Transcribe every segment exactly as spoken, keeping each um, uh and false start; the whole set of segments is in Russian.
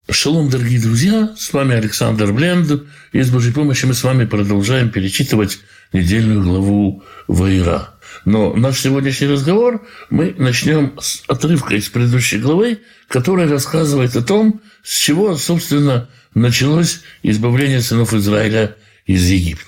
Шалом, дорогие друзья, с вами Александр Бленд, и с Божьей помощью мы с вами продолжаем перечитывать недельную главу Ваира. Но наш сегодняшний разговор мы начнем с отрывка из предыдущей главы, который рассказывает о том, с чего, собственно, началось избавление сынов Израиля из Египта.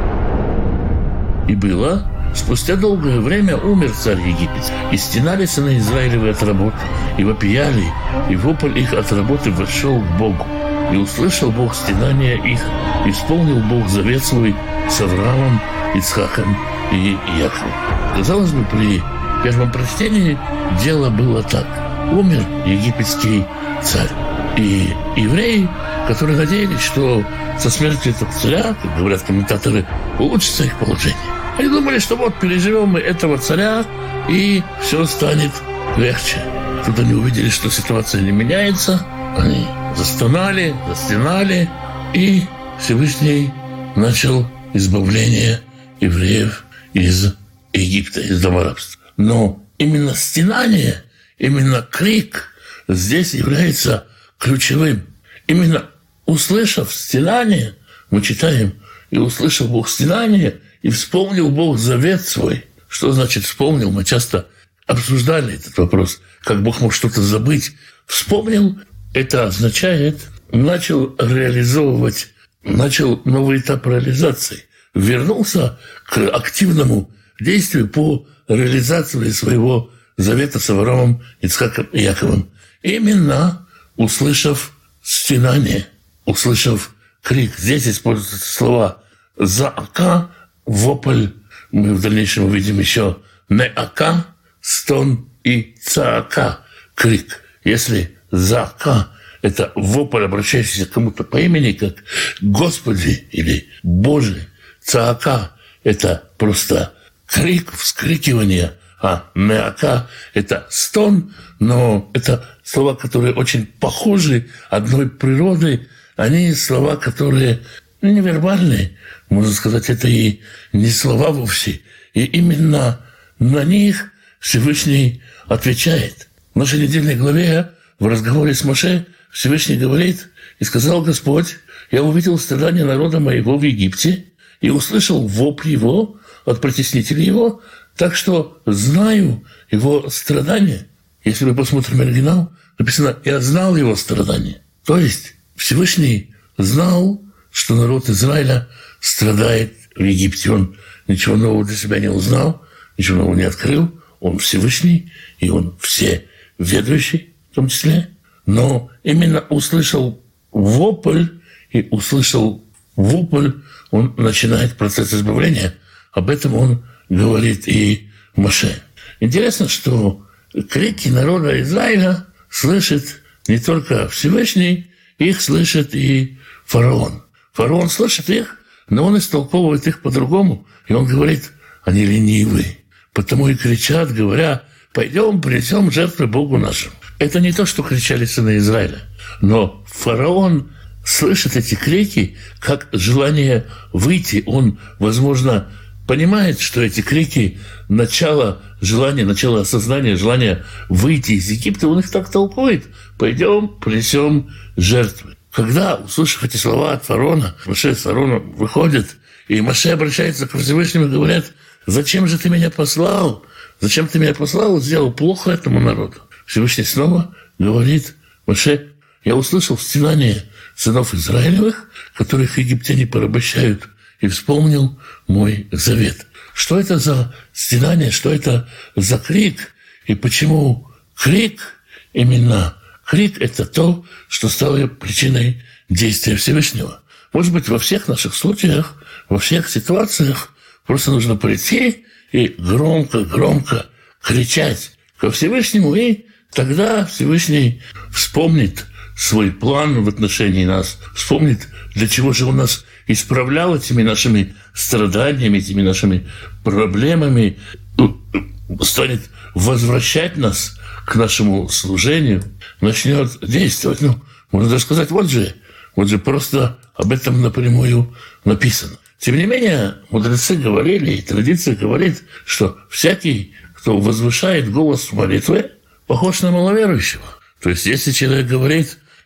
И было, спустя долгое время умер царь Египет, и стенали сыны Израилевы от работы, и вопияли, и вопль их от работы вошел к Богу. И услышал Бог стенания их, и исполнил Бог завет свой с Авраамом, Ицхаком и Яковом. Казалось бы, при первом прочтении дело было так. Умер египетский царь. И евреи, которые надеялись, что со смертью этого царя, как говорят комментаторы, улучшится их положение. Они думали, что вот переживем мы этого царя, и все станет легче. Тут они увидели, что ситуация не меняется. Они застонали, застенали, и Всевышний начал избавление евреев из Египта, из дома рабства. Но именно стенание, именно крик здесь является ключевым. Именно услышав стенание, мы читаем, и услышал Бог стенание, и вспомнил Бог завет свой. Что значит вспомнил? Мы часто обсуждали этот вопрос, как Бог мог что-то забыть. Вспомнил – это означает, начал реализовывать, начал новый этап реализации. Вернулся к активному действию по реализации своего завета с Авраамом, Ицхаком и Яковом. Именно услышав стенание, услышав крик. Здесь используются слова «заака», «вопль». Мы в дальнейшем увидим еще «неака», «стон» и «цаака», «крик». Если «заака» – это вопль, обращающийся к кому-то по имени, как «Господи» или «Боже», «цаака» – это просто крик, вскрикивание, а «неака» – это стон, но это слова, которые очень похожи, одной природы. Они слова, которые невербальные, можно сказать, это и не слова вовсе. И именно на них Всевышний отвечает. В нашей недельной главе в разговоре с Моше Всевышний говорит: «И сказал Господь, я увидел страдания народа моего в Египте и услышал вопль его от притеснителей его, так что знаю его страдания». Если мы посмотрим оригинал, написано «я знал его страдания». То есть Всевышний знал, что народ Израиля страдает в Египте. Он ничего нового для себя не узнал, ничего нового не открыл. Он Всевышний, и он всеведущий в том числе. Но именно услышал вопль, и услышал вопль, он начинает процесс избавления. Об этом он говорит и Моше. Интересно, что крики народа Израиля слышит не только Всевышний, их слышит и фараон. Фараон слышит их, но он истолковывает их по-другому. И он говорит: они ленивые. Потому и кричат, говоря: пойдем, принесем жертвы Богу нашему. Это не то, что кричали сыны Израиля. Но фараон слышит эти крики как желание выйти. Он, возможно, понимает, что эти крики – начало желания, начало осознания, желания выйти из Египта. Он их так толкует: пойдем, принесем жертвы. Когда, услышав эти слова от фараона, Моше с фараоном выходит, и Моше обращается к Всевышнему и говорят: зачем же ты меня послал? Зачем ты меня послал и сделал плохо этому народу? Всевышний снова говорит: Моше, я услышал стенание сынов Израилевых, которых египтяне порабощают, и вспомнил мой завет. Что это за стенание, что это за крик? И почему крик, именно крик – это то, что стало причиной действия Всевышнего. Может быть, во всех наших случаях, во всех ситуациях просто нужно прийти и громко-громко кричать ко Всевышнему, и тогда Всевышний вспомнит свой план в отношении нас, вспомнит, для чего же он нас исправлял этими нашими страданиями, этими нашими проблемами, станет возвращать нас к нашему служению, начнет действовать. Ну, можно даже сказать: вот же, вот же просто об этом напрямую написано. Тем не менее, мудрецы говорили, и традиция говорит, что всякий, кто возвышает голос в молитве, похож на маловерующего. То есть, если человек говорит: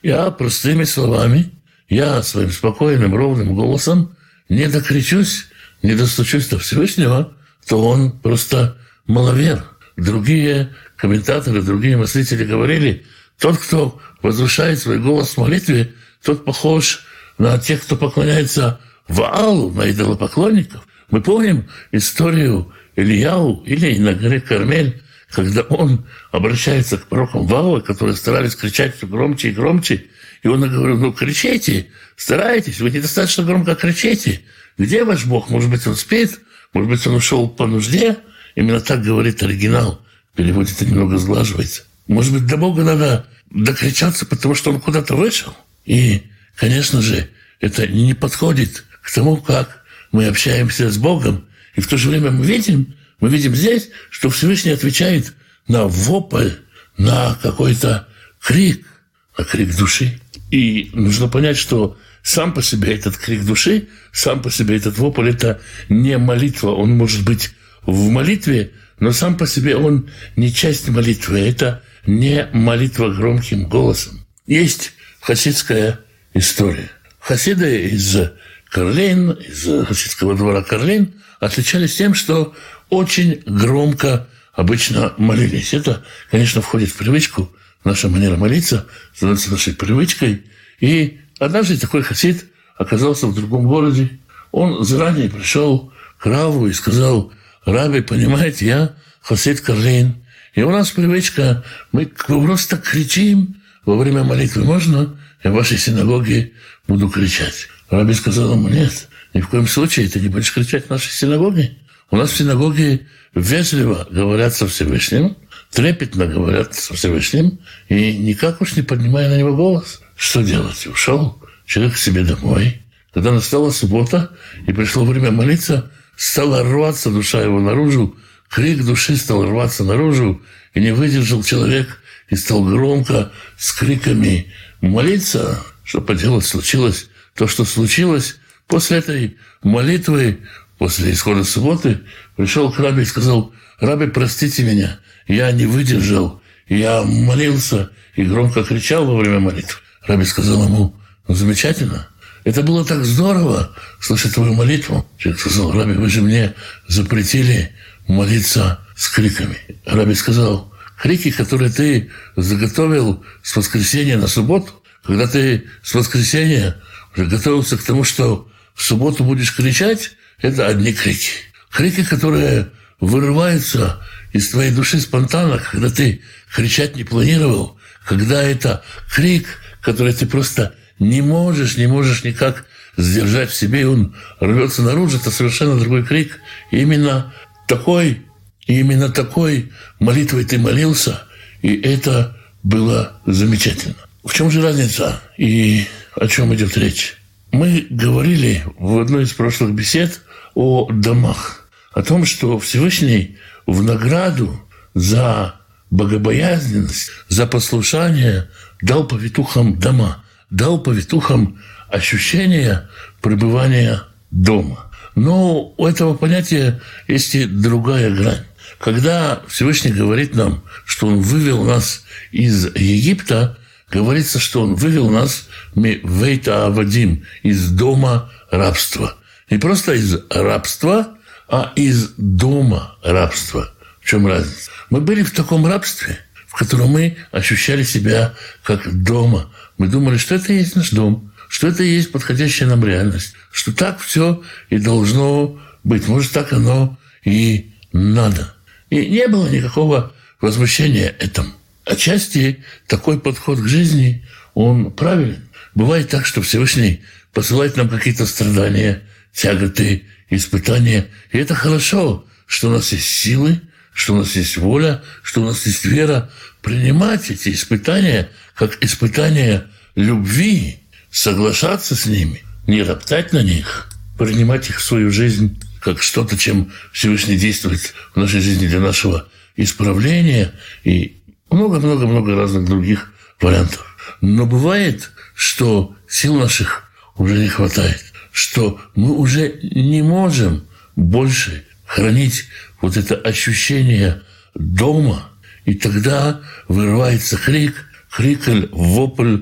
я простыми словами, я своим спокойным, ровным голосом не докричусь, не достучусь до Всевышнего, то он просто маловер. Другие комментаторы, другие мыслители говорили, тот, кто возвышает свой голос в молитве, тот похож на тех, кто поклоняется Ваалу, на идолопоклонников. Мы помним историю Ильяу или на горе Кармель, когда он обращается к пророкам Ваала, которые старались кричать все громче и громче, и он говорил, ну кричите, старайтесь, вы недостаточно громко кричите. Где ваш Бог? Может быть, он спит? Может быть, он ушел по нужде? Именно так говорит оригинал. В переводе это немного сглаживается. Может быть, до Бога надо докричаться, потому что он куда-то вышел? И, конечно же, это не подходит к тому, как мы общаемся с Богом. И в то же время мы видим, мы видим здесь, что Всевышний отвечает на вопль, на какой-то крик, на крик души. И нужно понять, что сам по себе этот крик души, сам по себе этот вопль – это не молитва. Он может быть в молитве, но сам по себе он не часть молитвы. Это не молитва громким голосом. Есть хасидская история. Хасиды из Карлин, из хасидского двора Карлин отличались тем, что очень громко обычно молились. Это, конечно, входит в привычку. Наша манера молиться становится нашей привычкой. И однажды такой хасид оказался в другом городе. Он заранее пришел к Раву и сказал: «Раби, понимаете, я хасид Карлин, и у нас привычка, мы просто кричим во время молитвы. Можно я в вашей синагоге буду кричать?» Раби сказал ему: «Нет, ни в коем случае ты не будешь кричать в нашей синагоге. У нас в синагоге вежливо говорят со Всевышним, трепетно говорят со Всевышним, и никак уж не поднимая на него голос». Что делать? Ушел человек к себе домой. Когда настала суббота и пришло время молиться, стала рваться душа его наружу, крик души стал рваться наружу, и не выдержал человек и стал громко с криками молиться. Что поделать, случилось то, что случилось. После этой молитвы, после исхода субботы, пришел к Раби и сказал: «Раби, простите меня, я не выдержал, я молился и громко кричал во время молитвы». Раби сказал ему: «Ну, замечательно, это было так здорово слышать твою молитву». Человек сказал: «Раби, вы же мне запретили молиться с криками». Раби сказал: «Крики, которые ты заготовил с воскресенья на субботу, когда ты с воскресенья уже готовился к тому, что в субботу будешь кричать, это одни крики. Крики, которые вырываются из твоей души спонтанно, когда ты кричать не планировал, когда это крик, который ты просто не можешь, не можешь никак сдержать в себе, и он рвется наружу, это совершенно другой крик. И именно такой, и именно такой молитвой ты молился, и это было замечательно». В чем же разница и о чем идет речь? Мы говорили в одной из прошлых бесед о домах, о том, что Всевышний в награду за богобоязненность, за послушание дал повитухам дома, дал повитухам ощущение пребывания дома. Но у этого понятия есть и другая грань. Когда Всевышний говорит нам, что Он вывел нас из Египта, говорится, что Он вывел нас мивейта авадим, из дома рабства. Не просто из рабства, а из дома рабства. В чем разница? Мы были в таком рабстве, в котором мы ощущали себя как дома. Мы думали, что это и есть наш дом, что это и есть подходящая нам реальность, что так все и должно быть. Может, так оно и надо. И не было никакого возмущения этому. Отчасти такой подход к жизни, он правилен. Бывает так, что Всевышний посылает нам какие-то страдания, тяготы, испытания. И это хорошо, что у нас есть силы, что у нас есть воля, что у нас есть вера принимать эти испытания как испытания любви, соглашаться с ними, не роптать на них, принимать их в свою жизнь как что-то, чем Всевышний действует в нашей жизни для нашего исправления и много-много-много разных других вариантов. Но бывает, что сил наших уже не хватает, что мы уже не можем больше хранить вот это ощущение дома, и тогда вырывается крик, крик, вопль,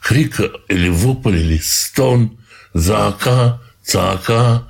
крик или вопль, или стон, заака, цаака,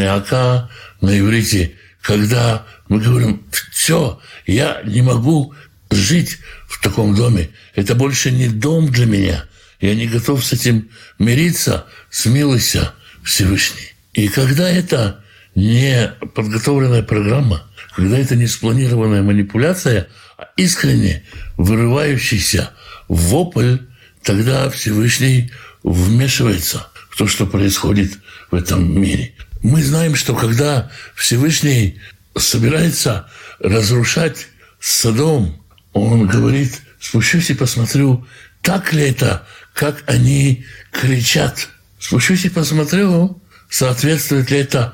неака на иврите, когда мы говорим: все, я не могу жить в таком доме, это больше не дом для меня, я не готов с этим мириться, смилуйся, Всевышний. И когда это не подготовленная программа, когда это не спланированная манипуляция, а искренне вырывающийся вопль, тогда Всевышний вмешивается в то, что происходит в этом мире. Мы знаем, что когда Всевышний собирается разрушать Содом, он говорит: спущусь и посмотрю, так ли это, как они кричат. Спущусь и посмотрю, соответствует ли это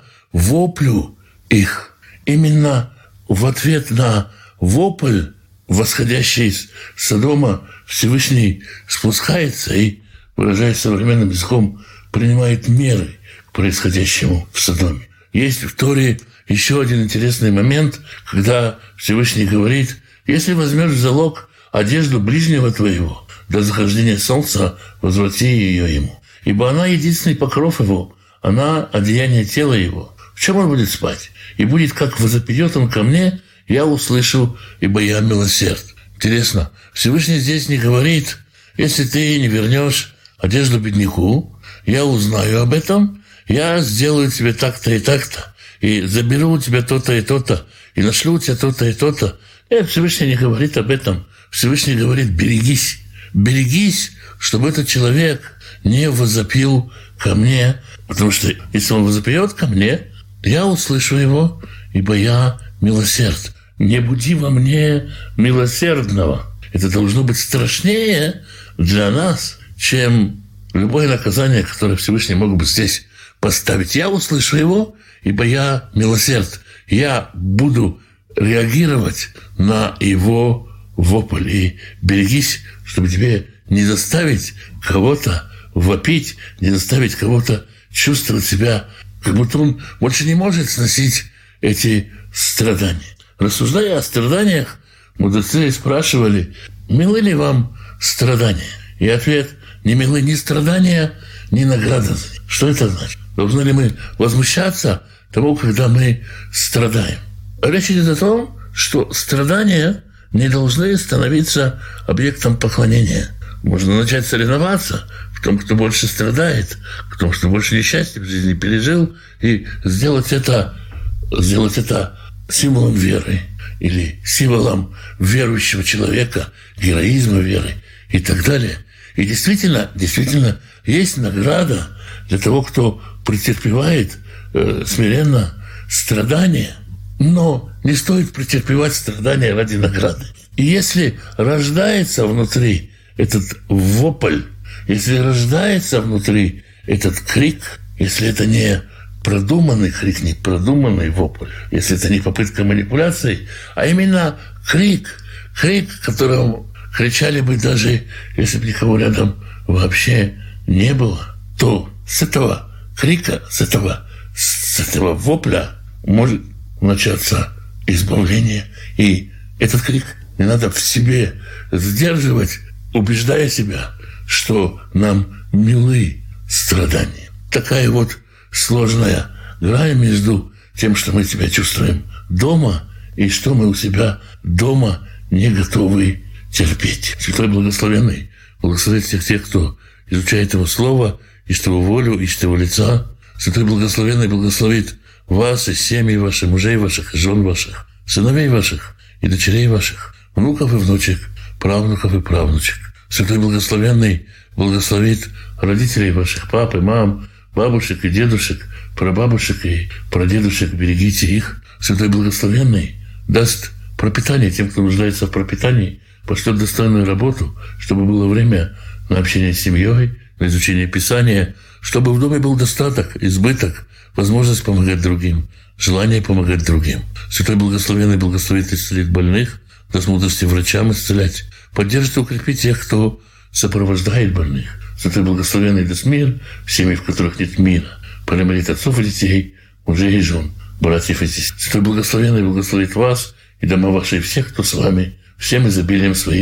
воплю их. Именно в ответ на вопль, восходящий из Содома, Всевышний спускается и, выражаясь современным языком, принимает меры к происходящему в Содоме. Есть в Торе еще один интересный момент, когда Всевышний говорит: если возьмешь в залог одежду ближнего твоего, до захождения солнца возврати ее ему. Ибо она единственный покров его, она одеяние тела его. В чем он будет спать? И будет, как возопьет он ко мне, я услышу, ибо я милосерд. Интересно, Всевышний здесь не говорит: если ты не вернешь одежду бедняку, я узнаю об этом, я сделаю тебе так-то и так-то, и заберу у тебя то-то и то-то, и нашлю у тебя то-то и то-то. Нет, Всевышний не говорит об этом. Всевышний говорит: берегись, берегись, чтобы этот человек не возопил ко мне, потому что если он возопьет ко мне, я услышу его, ибо я милосерд. Не буди во мне милосердного. Это должно быть страшнее для нас, чем любое наказание, которое Всевышний мог бы здесь поставить. Я услышу его, ибо я милосерд. Я буду реагировать на его вопль. И берегись, чтобы тебе не заставить кого-то вопить, не заставить кого-то чувствовать себя, как будто он больше не может сносить эти страдания. Рассуждая о страданиях, мудрецы спрашивали: милы ли вам страдания? И ответ: не милы ни страдания, ни награда. Что это значит? Должны ли мы возмущаться тому, когда мы страдаем? Речь идет о том, что страдания не должны становиться объектом поклонения. Можно начать соревноваться в том, кто больше страдает, в том, кто больше несчастья в жизни пережил, и сделать это, сделать это символом веры или символом верующего человека, героизма веры и так далее. И действительно, действительно есть награда для того, кто претерпевает э, смиренно страдания, но не стоит претерпевать страдания ради награды. И если рождается внутри этот вопль, если рождается внутри этот крик, если это не продуманный крик, не продуманный вопль, если это не попытка манипуляции, а именно крик, крик, которым кричали бы даже, если бы никого рядом вообще не было, то с этого крика, с этого, с этого вопля может начаться избавление. И этот крик не надо в себе сдерживать, убеждая себя, что нам милы страдания. Такая вот сложная грань между тем, что мы себя чувствуем дома, и что мы у себя дома не готовы терпеть. Святой Благословенный благословит всех тех, кто изучает Его Слово, ищет Его волю, ищет Его лица. Святой Благословенный благословит вас и семьи ваших, мужей ваших и жен ваших, сыновей ваших и дочерей ваших, внуков и внучек, правнуков и правнучек. Святой Благословенный благословит родителей ваших, пап и мам, бабушек и дедушек, прабабушек и прадедушек, берегите их. Святой Благословенный даст пропитание тем, кто нуждается в пропитании, пошлет достойную работу, чтобы было время на общение с семьей, на изучение Писания, чтобы в доме был достаток, избыток, возможность помогать другим, желание помогать другим. Святой Благословенный благословит и исцелит больных, даст мудрости врачам исцелять, поддержит и укрепит тех, кто сопровождает больных. Святой Благословенный даст мир в семьи, в которых нет мира, примирит отцов и детей, мужей и жен, братьев и сестер. Святой Благословенный благословит вас и дома ваши, и всех, кто с вами, всем изобилием своих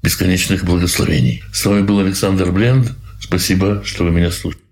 бесконечных благословений. С вами был Александр Бленд. Спасибо, что вы меня слушали.